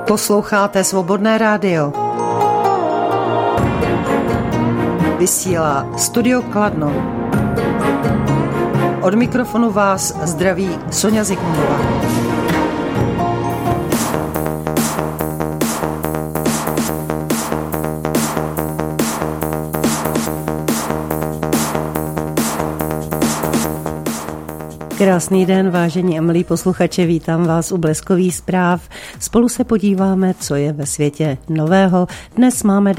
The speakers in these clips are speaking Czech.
Posloucháte Svobodné rádio. Vysílá Studio Kladno. Od mikrofonu vás zdraví Soňa Zikmundová. Krásný den, vážení a milí posluchači, vítám vás u Bleskových zpráv. Spolu se podíváme, co je ve světě nového. Dnes máme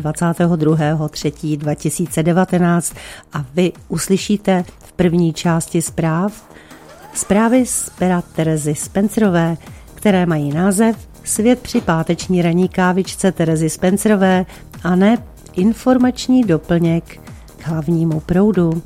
22.3.2019 a vy uslyšíte v první části zprávy z pera Terezy Spencerové, které mají název Svět při páteční ranní kávičce Terezy Spencerové a ne informační doplněk k hlavnímu proudu.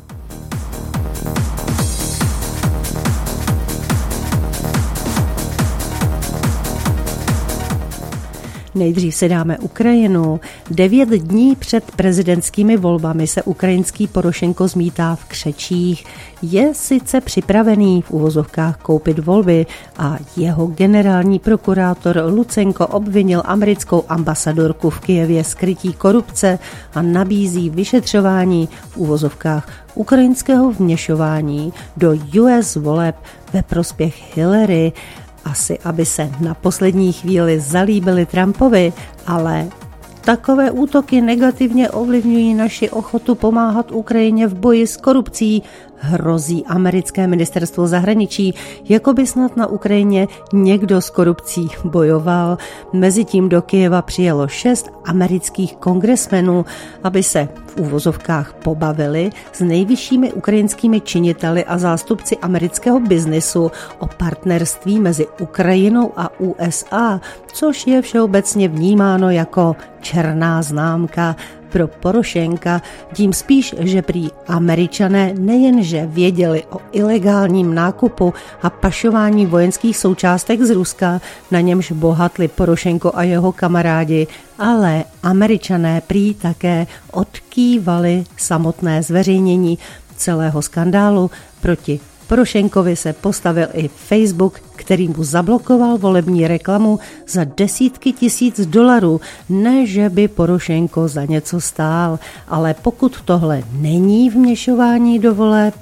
Nejdřív si dáme Ukrajinu. 9 dní před prezidentskými volbami se ukrajinský Porošenko zmítá v křečích. Je sice připravený v uvozovkách koupit volby a jeho generální prokurátor Lucenko obvinil americkou ambasadorku v Kyjevě z krytí korupce a nabízí vyšetřování v uvozovkách ukrajinského vměšování do US voleb ve prospěch Hillary. Asi, aby se na poslední chvíli zalíbili Trumpovi, ale takové útoky negativně ovlivňují naši ochotu pomáhat Ukrajině v boji s korupcí, hrozí americké ministerstvo zahraničí, jako by snad na Ukrajině někdo s korupcí bojoval. Mezitím do Kyjeva přijelo 6 amerických kongresmenů, aby se v uvozovkách pobavili s nejvyššími ukrajinskými činiteli a zástupci amerického biznisu o partnerství mezi Ukrajinou a USA, což je všeobecně vnímáno jako černá známka pro Porošenka, tím spíš, že prý Američané nejenže věděli o ilegálním nákupu a pašování vojenských součástek z Ruska, na němž bohatli Porošenko a jeho kamarádi, ale Američané prý také odkývali samotné zveřejnění celého skandálu. Proti Porošenkovi se postavil i Facebook, který mu zablokoval volební reklamu za desítky tisíc dolarů. Ne, že by Porošenko za něco stál, ale pokud tohle není vměšování do voleb,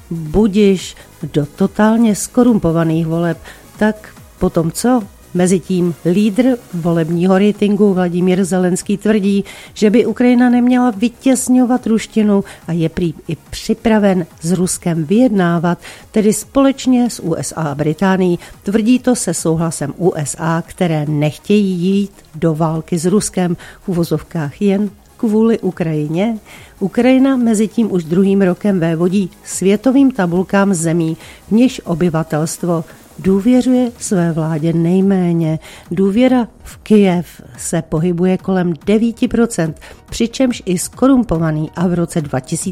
budiž do totálně skorumpovaných voleb, tak potom co? Mezitím lídr volebního ratingu Vladimír Zelenský tvrdí, že by Ukrajina neměla vytěsňovat ruštinu a je prý i připraven s Ruskem vyjednávat, tedy společně s USA a Británií. Tvrdí to se souhlasem USA, které nechtějí jít do války s Ruskem v uvozovkách jen kvůli Ukrajině. Ukrajina mezitím už druhým rokem vévodí světovým tabulkám zemí, v nichž obyvatelstvo důvěřuje své vládě nejméně. Důvěra v Kyjev se pohybuje kolem 9%, přičemž i skorumpovaný a v roce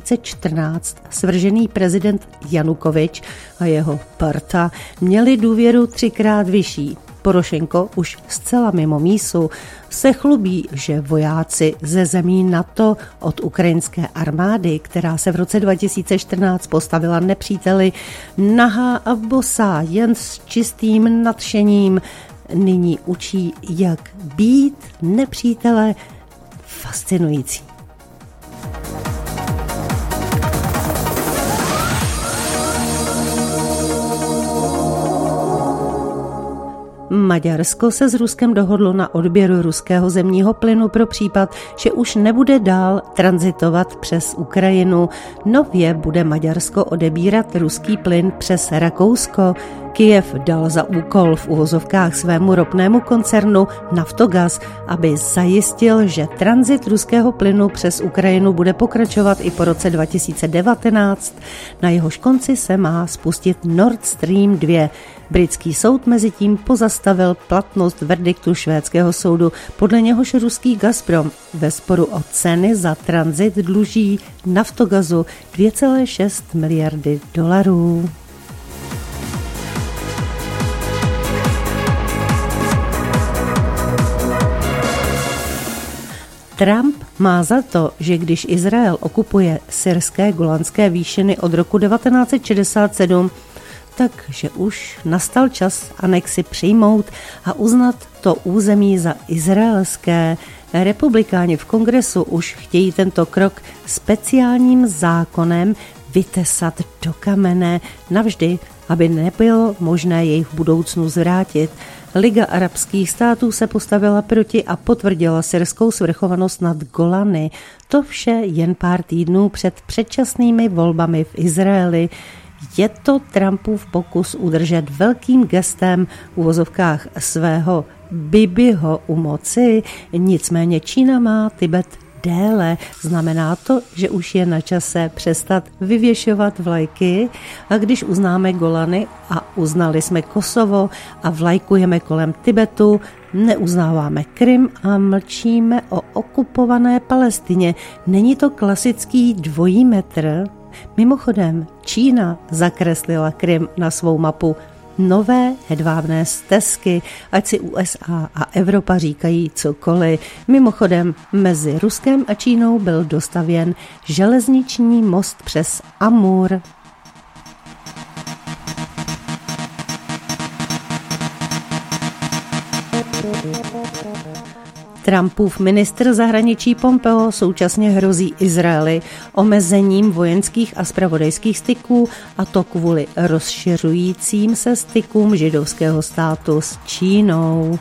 2014 svržený prezident Janukovič a jeho parta měli důvěru 3krát vyšší. Porošenko už zcela mimo mísu se chlubí, že vojáci ze zemí NATO od ukrajinské armády, která se v roce 2014 postavila nepříteli, nahá a bosá jen s čistým nadšením, nyní učí, jak být nepřítele fascinující. Maďarsko se s Ruskem dohodlo na odběru ruského zemního plynu pro případ, že už nebude dál tranzitovat přes Ukrajinu. Nově bude Maďarsko odebírat ruský plyn přes Rakousko. Kyjev dal za úkol v uvozovkách svému ropnému koncernu Naftogaz, aby zajistil, že tranzit ruského plynu přes Ukrajinu bude pokračovat i po roce 2019. Na jehož konci se má spustit Nord Stream 2. Britský soud mezitím pozastavil platnost verdiktu švédského soudu, podle něhož ruský Gazprom ve sporu o ceny za tranzit dluží Naftogazu 2,6 miliardy dolarů. Trump má za to, že když Izrael okupuje syrské Golanské výšiny od roku 1967, takže už nastal čas anexi přijmout a uznat to území za izraelské. Republikáni v kongresu už chtějí tento krok speciálním zákonem vytesat do kamene navždy, aby nebylo možné jej v budoucnu zvrátit. Liga arabských států se postavila proti a potvrdila syrskou svrchovanost nad Golany. To vše jen pár týdnů před předčasnými volbami v Izraeli. Je to Trumpův pokus udržet velkým gestem v uvozovkách svého Bibiho u moci, nicméně Čína má Tibet déle. Znamená to, že už je na čase přestat vyvěšovat vlajky a když uznáme Golany a uznali jsme Kosovo a vlajkujeme kolem Tibetu, neuznáváme Krym a mlčíme o okupované Palestině. Není to klasický dvojí metr? Mimochodem, Čína zakreslila Krym na svou mapu. Nové hedvábné stezky, ať si USA a Evropa říkají cokoliv. Mimochodem, mezi Ruskem a Čínou byl dostavěn železniční most přes Amur. Trumpův ministr zahraničí Pompeo současně hrozí Izraeli omezením vojenských a zpravodajských styků, a to kvůli rozšiřujícím se stykům židovského státu s Čínou.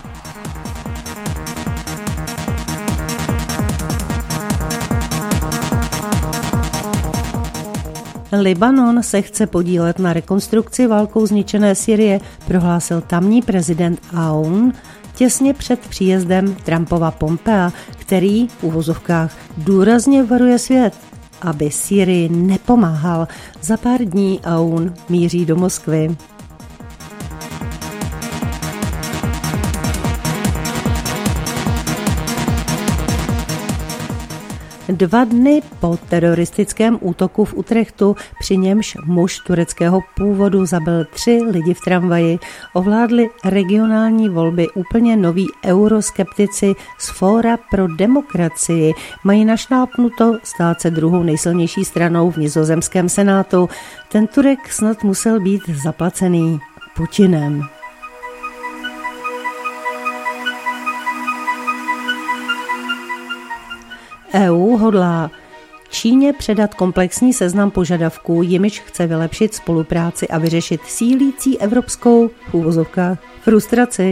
Libanon se chce podílet na rekonstrukci válkou zničené Sýrie, prohlásil tamní prezident Aoun těsně před příjezdem Trumpova Pompea, který v uvozovkách důrazně varuje svět, aby Sýrii nepomáhal. Za pár dní Aoun míří do Moskvy. Dva dny po teroristickém útoku v Utrechtu, při němž muž tureckého původu zabil 3 lidi v tramvaji, ovládli regionální volby úplně noví euroskeptici z Fóra pro demokracii. Mají našlápnuto stát se druhou nejsilnější stranou v nizozemském senátu. Ten Turek snad musel být zaplacený Putinem. EU hodlá Číně předat komplexní seznam požadavků, jimiž chce vylepšit spolupráci a vyřešit sílící evropskou v uvozovkách frustraci.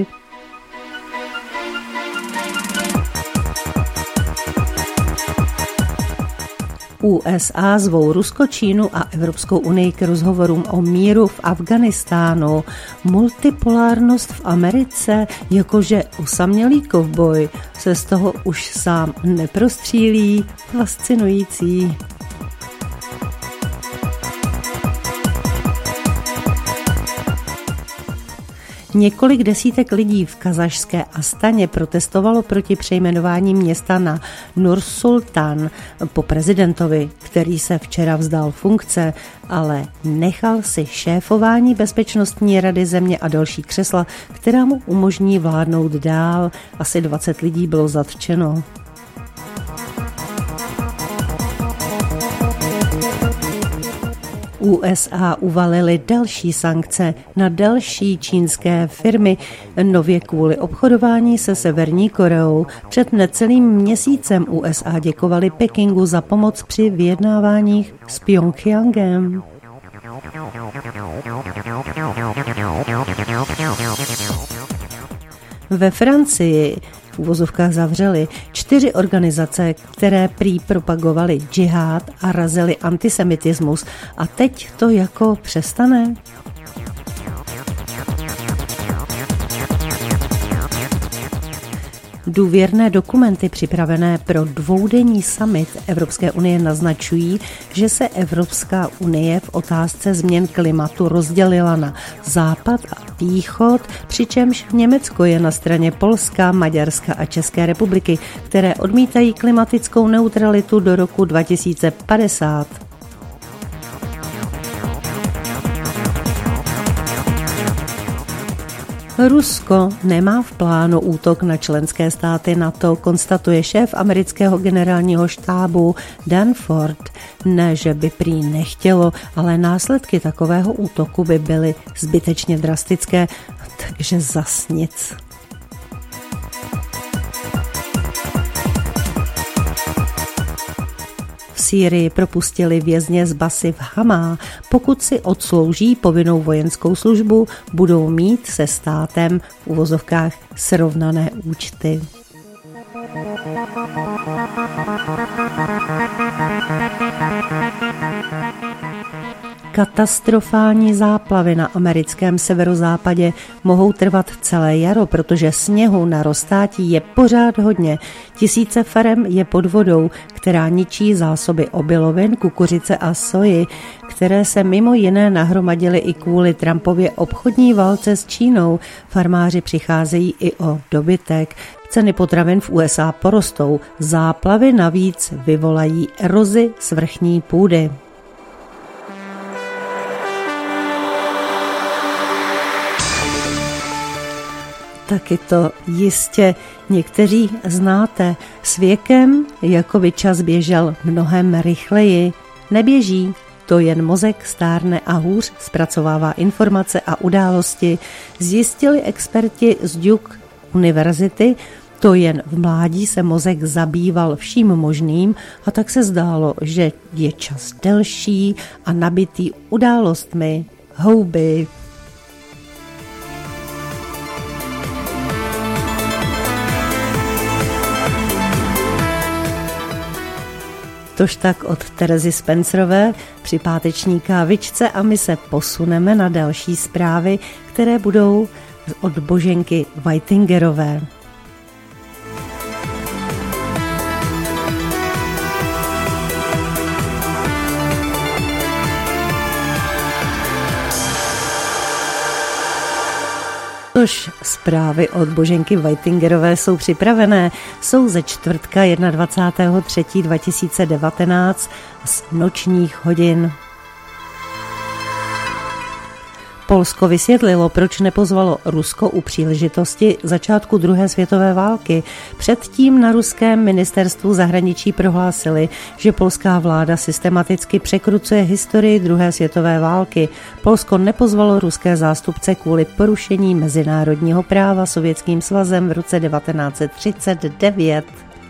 USA zvou Rusko, Čínu a Evropskou unii k rozhovorům o míru v Afghánistánu. Multipolárnost v Americe, jakože osamělý kovboj se z toho už sám neprostřílí. Fascinující. Několik desítek lidí v kazašské Astaně protestovalo proti přejmenování města na Nur-Sultan po prezidentovi, který se včera vzdal funkce, ale nechal si šéfování Bezpečnostní rady země a další křesla, která mu umožní vládnout dál. Asi 20 lidí bylo zatčeno. USA uvalily další sankce na další čínské firmy, nově kvůli obchodování se Severní Koreou. Před necelým měsícem USA děkovali Pekingu za pomoc při vyjednáváních s Pjongjangem. Ve Francii v uvozovkách zavřeli 4 organizace, které prý propagovaly džihád a razily antisemitismus. A teď to jako přestane? Důvěrné dokumenty připravené pro dvoudenní summit Evropské unie naznačují, že se Evropská unie v otázce změn klimatu rozdělila na západ a východ, přičemž Německo je na straně Polska, Maďarska a České republiky, které odmítají klimatickou neutralitu do roku 2050. Rusko nemá v plánu útok na členské státy NATO, konstatuje šéf amerického generálního štábu Dan Ford. Ne, že by prý nechtělo, ale následky takového útoku by byly zbytečně drastické, takže zas nic. V Sýrii propustili vězně z Basy v Hamá. Pokud si odslouží povinnou vojenskou službu, budou mít se státem v uvozovkách srovnané účty. Katastrofální záplavy na americkém severozápadě mohou trvat celé jaro, protože sněhu na roztátí je pořád hodně. Tisíce farem je pod vodou, která ničí zásoby obilovin, kukuřice a soji, které se mimo jiné nahromadily i kvůli Trumpově obchodní válce s Čínou. Farmáři přicházejí i o dobytek. Ceny potravin v USA porostou. Záplavy navíc vyvolají erozi svrchní půdy. Taky to jistě někteří znáte. S věkem jako by čas běžel mnohem rychleji. Neběží, to jen mozek stárne a hůř zpracovává informace a události. Zjistili experti z Duke univerzity, to jen v mládí se mozek zabýval vším možným a tak se zdálo, že je čas delší a nabitý událostmi, houby. Tož tak od Terezy Spencerové při páteční kávičce a my se posuneme na další zprávy, které budou od Boženky Whitingerové. Tož zprávy od Boženky Whitingerové jsou připravené, jsou ze čtvrtka 21.3.2019 z nočních hodin. Polsko vysvětlilo, proč nepozvalo Rusko u příležitosti začátku druhé světové války. Předtím na ruském ministerstvu zahraničí prohlásili, že polská vláda systematicky překrucuje historii druhé světové války. Polsko nepozvalo ruské zástupce kvůli porušení mezinárodního práva Sovětským svazem v roce 1939.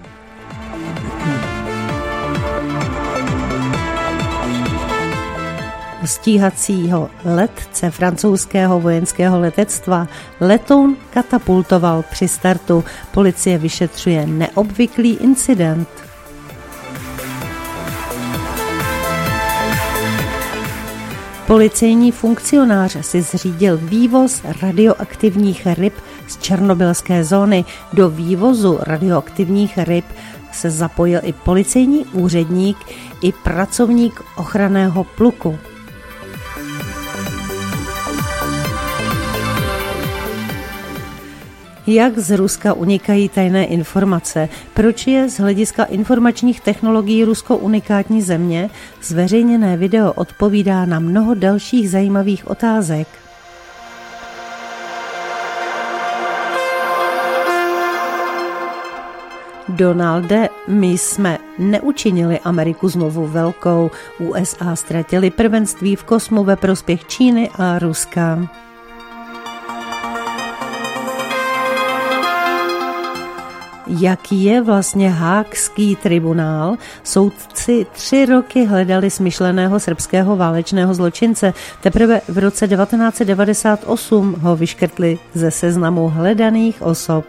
Stíhacího letce francouzského vojenského letectva letoun katapultoval při startu. Policie vyšetřuje neobvyklý incident. Policejní funkcionář si zřídil vývoz radioaktivních ryb z černobylské zóny. Do vývozu radioaktivních ryb se zapojil i policejní úředník, i pracovník ochranného pluku. Jak z Ruska unikají tajné informace? Proč je z hlediska informačních technologií Rusko unikátní země? Zveřejněné video odpovídá na mnoho dalších zajímavých otázek. Donalde, my jsme neučinili Ameriku znovu velkou. USA ztratili prvenství v kosmu ve prospěch Číny a Ruska. Jaký je vlastně Haagský tribunál? Soudci 3 roky hledali smyšleného srbského válečného zločince. Teprve v roce 1998 ho vyškrtli ze seznamu hledaných osob.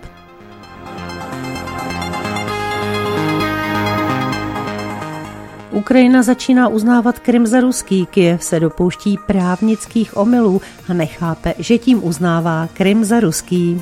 Ukrajina začíná uznávat Krym za ruský. Kyjev se dopouští právnických omylů a nechápe, že tím uznává Krym za ruský.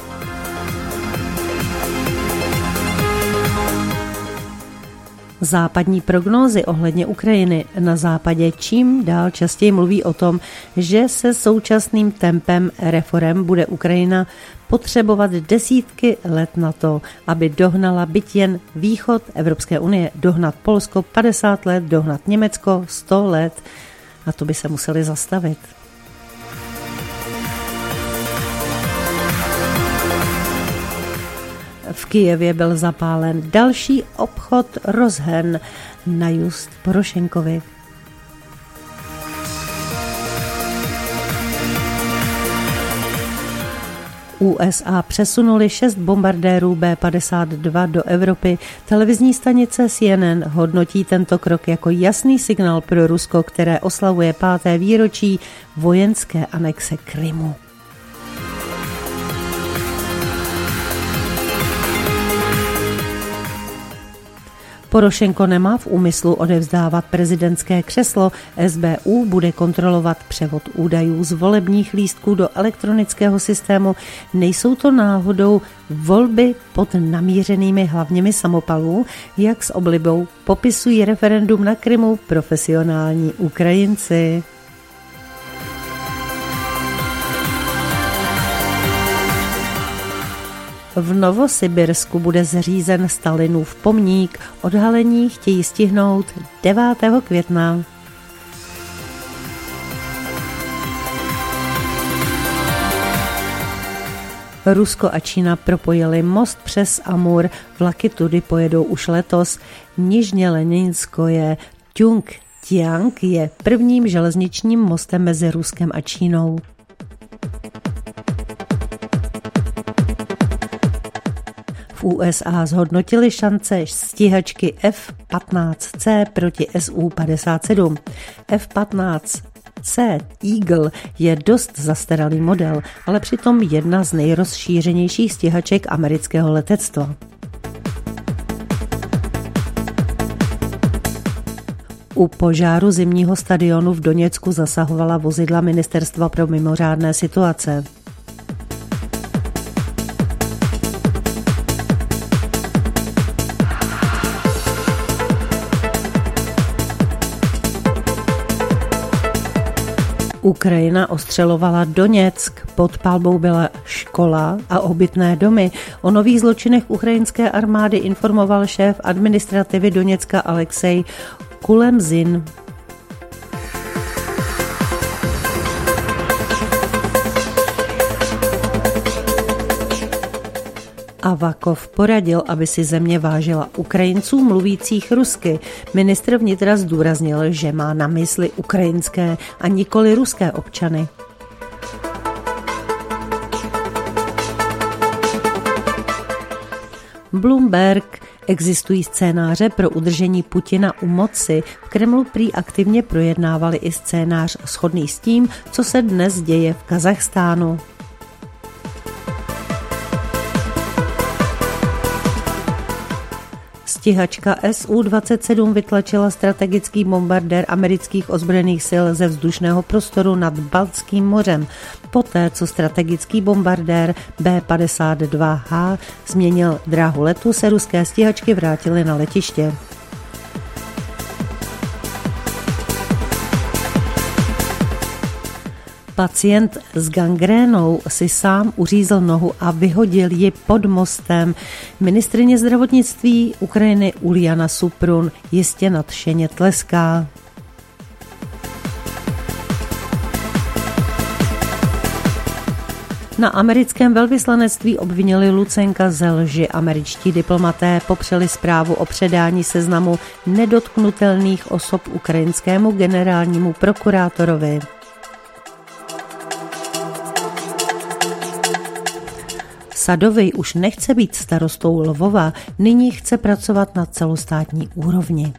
Západní prognózy ohledně Ukrajiny na západě čím dál častěji mluví o tom, že se současným tempem reforem bude Ukrajina potřebovat desítky let na to, aby dohnala byť jen východ Evropské unie, dohnat Polsko 50 let, dohnat Německo 100 let a to by se museli zastavit. Kyjevě byl zapálen další obchod rozhen na just Porošenkovi. USA přesunuli 6 bombardérů B-52 do Evropy. Televizní stanice CNN hodnotí tento krok jako jasný signál pro Rusko, které oslavuje 5. výročí vojenské anexe Krymu. Porošenko nemá v úmyslu odevzdávat prezidentské křeslo. SBU bude kontrolovat převod údajů z volebních lístků do elektronického systému. Nejsou to náhodou volby pod namířenými hlavněmi samopalů, jak s oblibou popisují referendum na Krymu profesionální Ukrajinci. V Novosibirsku bude zřízen Stalinův pomník. Odhalení chtějí stihnout 9. května. Rusko a Čína propojili most přes Amur. Vlaky tudy pojedou už letos. Nižně Leninskoje Tjungtiang je prvním železničním mostem mezi Ruskem a Čínou. V USA zhodnotili šance stíhačky F-15C proti Su-57. F-15C Eagle je dost zastaralý model, ale přitom jedna z nejrozšířenějších stíhaček amerického letectva. U požáru zimního stadionu v Doněcku zasahovala vozidla Ministerstva pro mimořádné situace. Ukrajina ostřelovala Doněck, pod palbou byla škola a obytné domy. O nových zločinech ukrajinské armády informoval šéf administrativy Doněcka Alexej Kulemzin. Avakov poradil, aby si země vážila Ukrajinců mluvících rusky. Ministr vnitra zdůraznil, že má na mysli ukrajinské a nikoli ruské občany. Bloomberg. Existují scénáře pro udržení Putina u moci. V Kremlu prý aktivně projednávali i scénář shodný s tím, co se dnes děje v Kazachstánu. Stíhačka Su-27 vytlačila strategický bombardér amerických ozbrojených sil ze vzdušného prostoru nad Baltským mořem, poté co strategický bombardér B-52H změnil dráhu letu, se ruské stíhačky vrátily na letiště. Pacient s gangrénou si sám uřízl nohu a vyhodil ji pod mostem. Ministryně zdravotnictví Ukrajiny Uliana Suprun jistě nadšeně tleská. Na americkém velvyslanectví obvinili Lucenka ze lži. Američtí diplomaté popřeli zprávu o předání seznamu nedotknutelných osob ukrajinskému generálnímu prokurátorovi. Sadovej už nechce být starostou Lvova, nyní chce pracovat na celostátní úrovni.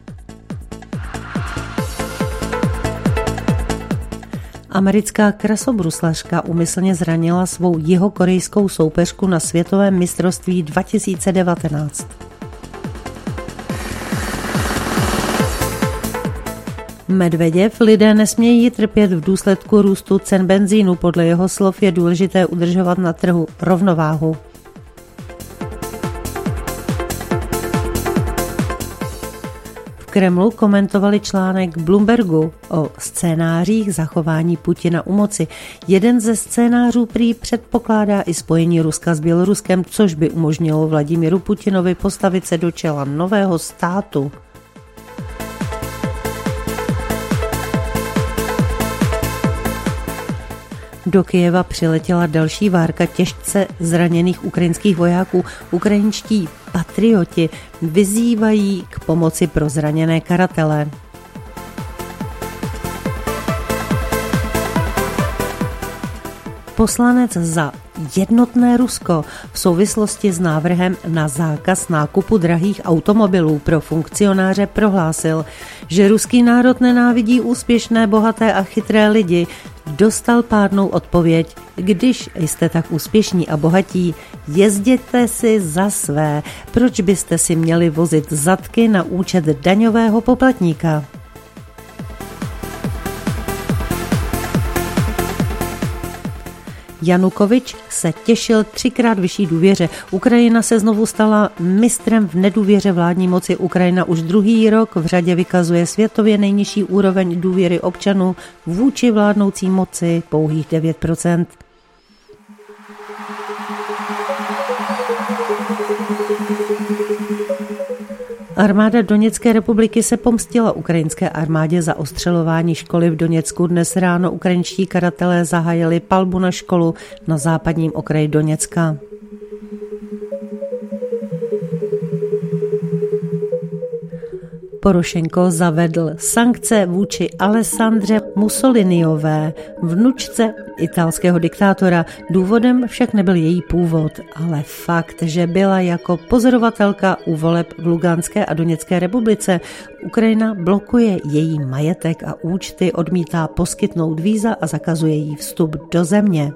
Americká krasobruslařka úmyslně zranila svou jihokorejskou soupeřku na světovém mistrovství 2019. Medveděv: lidé nesmějí trpět v důsledku růstu cen benzínu. Podle jeho slov je důležité udržovat na trhu rovnováhu. V Kremlu komentovali článek Bloombergu o scénářích zachování Putina u moci. Jeden ze scénářů prý předpokládá i spojení Ruska s Běloruskem, což by umožnilo Vladimíru Putinovi postavit se do čela nového státu. Do Kyjeva přiletěla další várka těžce zraněných ukrajinských vojáků. Ukrajinští patrioti vyzývají k pomoci pro zraněné karatele. Poslanec za jednotné Rusko v souvislosti s návrhem na zákaz nákupu drahých automobilů pro funkcionáře prohlásil, že ruský národ nenávidí úspěšné, bohaté a chytré lidi. Dostal pádnou odpověď: když jste tak úspěšní a bohatí, jezděte si za své. Proč byste si měli vozit zadky na účet daňového poplatníka? Janukovič se těšil 3krát vyšší důvěře. Ukrajina se znovu stala mistrem v nedůvěře vládní moci. Ukrajina už druhý rok v řadě vykazuje světově nejnižší úroveň důvěry občanů vůči vládnoucí moci, pouhých 9%. Armáda Doněcké republiky se pomstila ukrajinské armádě za ostřelování školy v Doněcku. Dnes ráno ukrajinští karatelé zahájili palbu na školu na západním okraji Doněcka. Porošenko zavedl sankce vůči Alessandře Mussoliniové, vnučce italského diktátora. Důvodem však nebyl její původ, ale fakt, že byla jako pozorovatelka u voleb v Luganské a Doněcké republice. Ukrajina blokuje její majetek a účty, odmítá poskytnout víza a zakazuje jí vstup do země.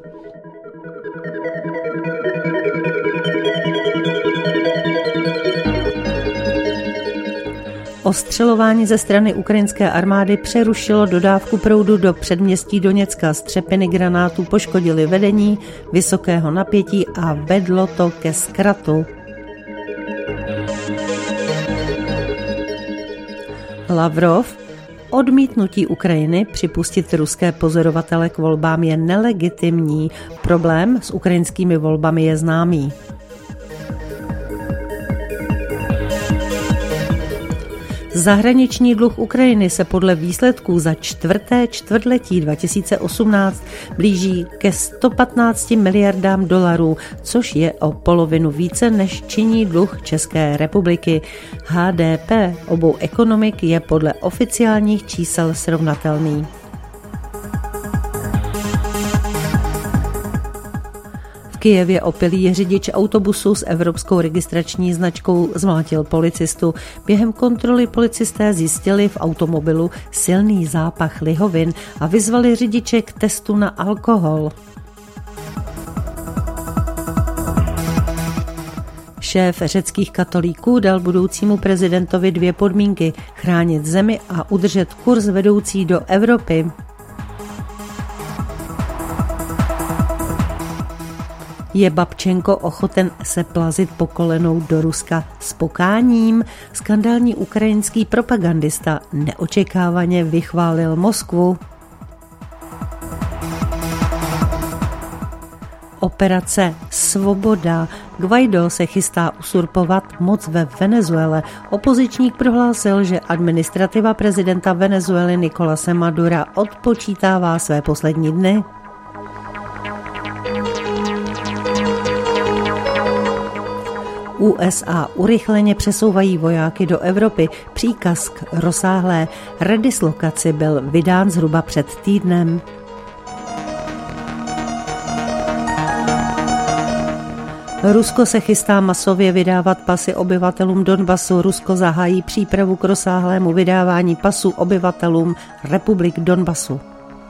Ostřelování ze strany ukrajinské armády přerušilo dodávku proudu do předměstí Doněcka. Střepiny granátů poškodily vedení vysokého napětí a vedlo to ke zkratu. Lavrov: odmítnutí Ukrajiny připustit ruské pozorovatele k volbám je nelegitimní. Problém s ukrajinskými volbami je známý. Zahraniční dluh Ukrajiny se podle výsledků za čtvrté čtvrtletí 2018 blíží ke 115 miliardám dolarů, což je o polovinu více, než činí dluh České republiky. HDP obou ekonomik je podle oficiálních čísel srovnatelný. V Kyjevě opilý řidič autobusu s evropskou registrační značkou zmlátil policistu. Během kontroly policisté zjistili v automobilu silný zápach lihovin a vyzvali řidiče k testu na alkohol. Šéf řeckých katolíků dal budoucímu prezidentovi 2 podmínky: chránit zemi a udržet kurz vedoucí do Evropy. Je Babčenko ochoten se plazit po kolenou do Ruska s pokáním? Skandální ukrajinský propagandista neočekávaně vychválil Moskvu. Operace Svoboda. Guaidó se chystá usurpovat moc ve Venezuele. Opozičník prohlásil, že administrativa prezidenta Venezuely Nicolase Madura odpočítává své poslední dny. USA urychleně přesouvají vojáky do Evropy. Příkaz k rozsáhlé redislokaci byl vydán zhruba před týdnem. Rusko se chystá masově vydávat pasy obyvatelům Donbasu. Rusko zahájí přípravu k rozsáhlému vydávání pasů obyvatelům republik Donbasu.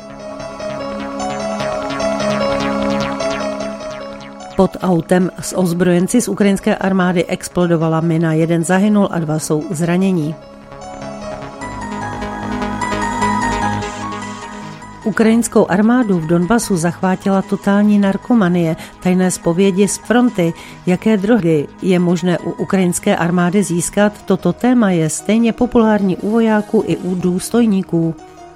Pod autem s ozbrojenci z ukrajinské armády explodovala mina. 1 zahynul a 2 jsou zranění. Ukrajinskou armádu v Donbasu zachvátila totální narkomanie. Tajné zpovědi z fronty, jaké drogy je možné u ukrajinské armády získat, toto téma je stejně populární u vojáků i u důstojníků.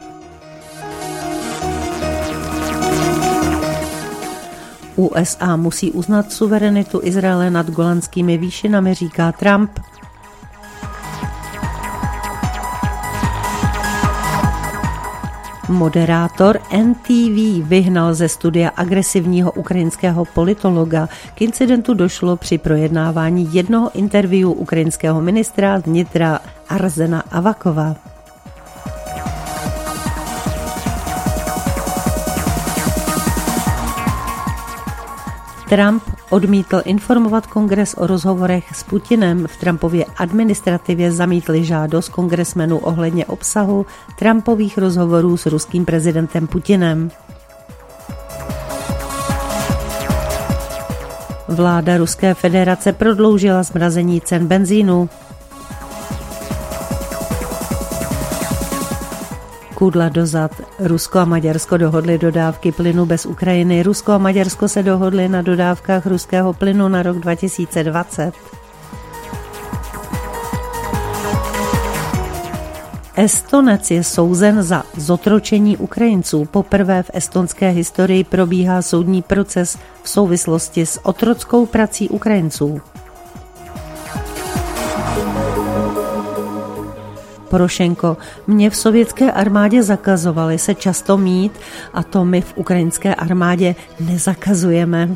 USA musí uznat suverenitu Izraele nad Golanskými výšinami, říká Trump. Moderátor NTV vyhnal ze studia agresivního ukrajinského politologa. K incidentu došlo při projednávání jednoho interview ukrajinského ministra vnitra Arsena Avakova. Trump odmítl informovat kongres o rozhovorech s Putinem. V Trumpově administrativě zamítli žádost kongresmenů ohledně obsahu Trumpových rozhovorů s ruským prezidentem Putinem. Vláda Ruské federace prodloužila zmrazení cen benzínu. Kudla dozad. Rusko a Maďarsko dohodly dodávky plynu bez Ukrajiny. Rusko a Maďarsko se dohodly na dodávkách ruského plynu na rok 2020. Estonec je souzen za zotročení Ukrajinců. Poprvé v estonské historii probíhá soudní proces v souvislosti s otrockou prací Ukrajinců. Porošenko: mě v sovětské armádě zakazovali se často mít a to my v ukrajinské armádě nezakazujeme.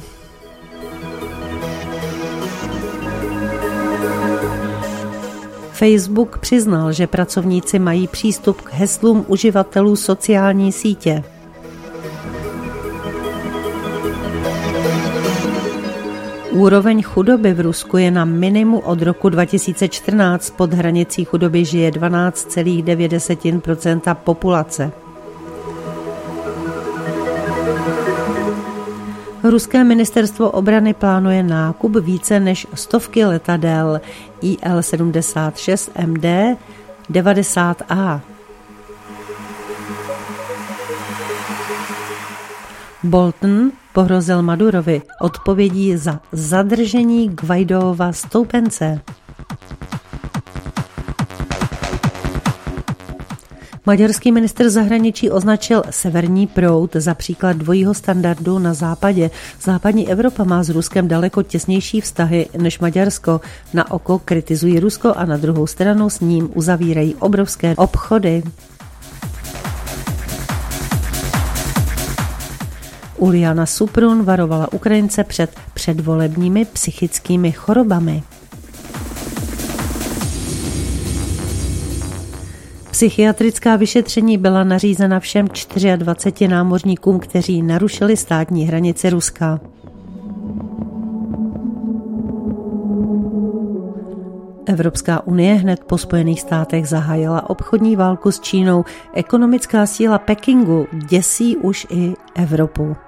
Facebook přiznal, že pracovníci mají přístup k heslům uživatelů sociální sítě. Úroveň chudoby v Rusku je na minimu od roku 2014. Pod hranicí chudoby žije 12,9% populace. Ruské ministerstvo obrany plánuje nákup více než 100 letadel IL-76 MD 90A. Bolton pohrozil Madurovi odpovědí za zadržení Guaidóva stoupence. Maďarský ministr zahraničí označil severní proud za příklad dvojího standardu na západě. Západní Evropa má s Ruskem daleko těsnější vztahy než Maďarsko. Na oko kritizují Rusko a na druhou stranu s ním uzavírají obrovské obchody. Uliana Suprun varovala Ukrajince před předvolebními psychickými chorobami. Psychiatrická vyšetření byla nařízena všem 24 námořníkům, kteří narušili státní hranici Ruska. Evropská unie hned po Spojených státech zahájila obchodní válku s Čínou. Ekonomická síla Pekingu děsí už i Evropu.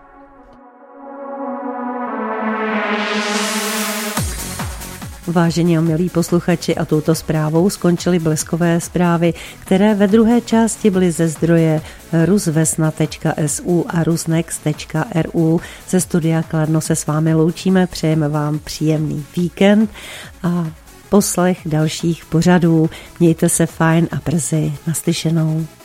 Vážení a milí posluchači, a touto zprávou skončily bleskové zprávy, které ve druhé části byly ze zdroje rusvesna.su a rusnext.ru. Ze studia Kladno se s vámi loučíme, přejeme vám příjemný víkend a poslech dalších pořadů. Mějte se fajn a brzy naslyšenou.